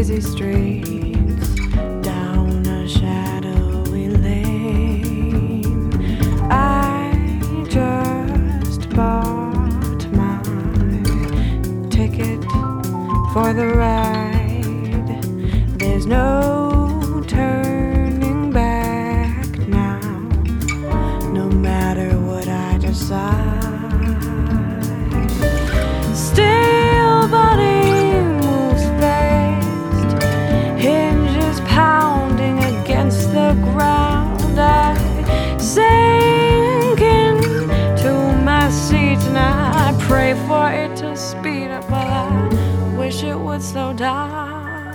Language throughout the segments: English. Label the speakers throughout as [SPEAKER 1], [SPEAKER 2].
[SPEAKER 1] busy streets, down a shadowy lane. I just bought my ticket for the ride. There's no turning back now, no matter what I decide. Still body moves fast, hinges pounding against the ground. I sink into my seat and I pray for it to speed up, but I wish it would slow down.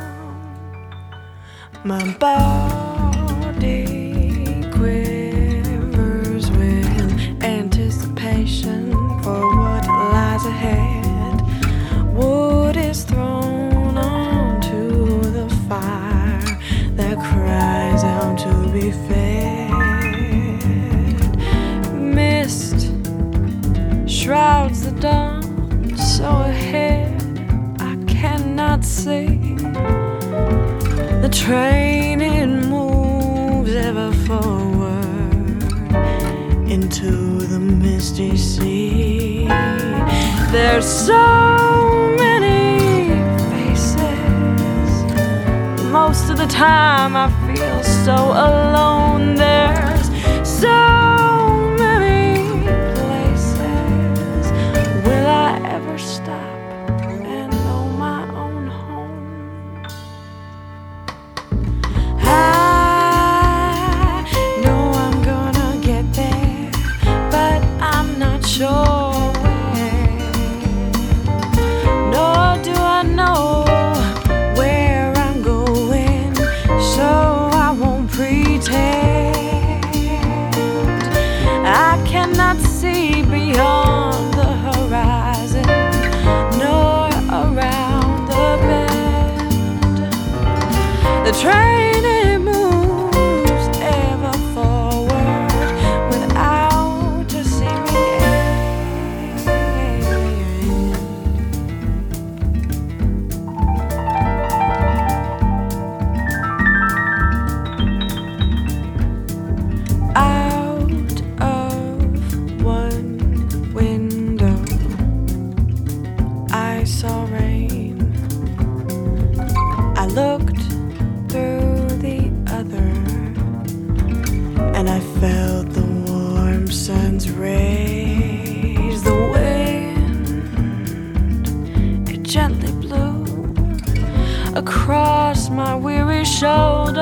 [SPEAKER 1] My body quivers with anticipation for what lies ahead. Wood is thrown onto the fire that cries out to be fed. Mist shrouds the dawn, so ahead I cannot see. The train, it moves ever forward into the misty sea. There's so many faces. Most of the time I feel so alone. There's so many places. Will I ever stop and know my own home? I know I'm gonna get there, but I'm not sure. Know where I'm going, so I won't pretend. I cannot see beyond the horizon, nor around the bend. The train, it moves ever forward without a seeming end. Out of one window I saw rain. I looked through the other and I felt the warm sun's rays. The wind, it gently blew across my weary shoulder,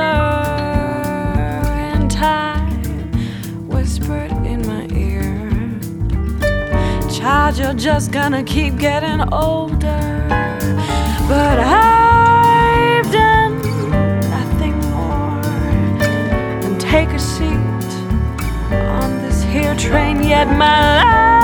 [SPEAKER 1] and time whispered in my ear, child, you're just gonna keep getting older. But I've done nothing more than take a seat on this here train, yet my life